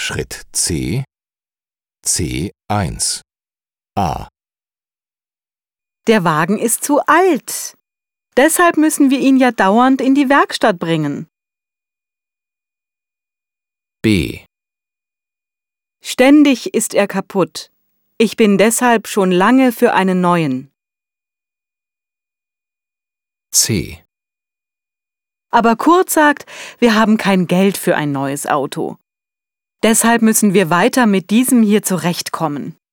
Schritt C, C1. A. Der Wagen ist zu alt. Deshalb müssen wir ihn ja dauernd in die Werkstatt bringen. B. Ständig ist er kaputt. Ich bin deshalb schon lange für einen neuen. C. Aber Kurt sagt, wir haben kein Geld für ein neues Auto. Deshalb müssen wir weiter mit diesem hier zurechtkommen.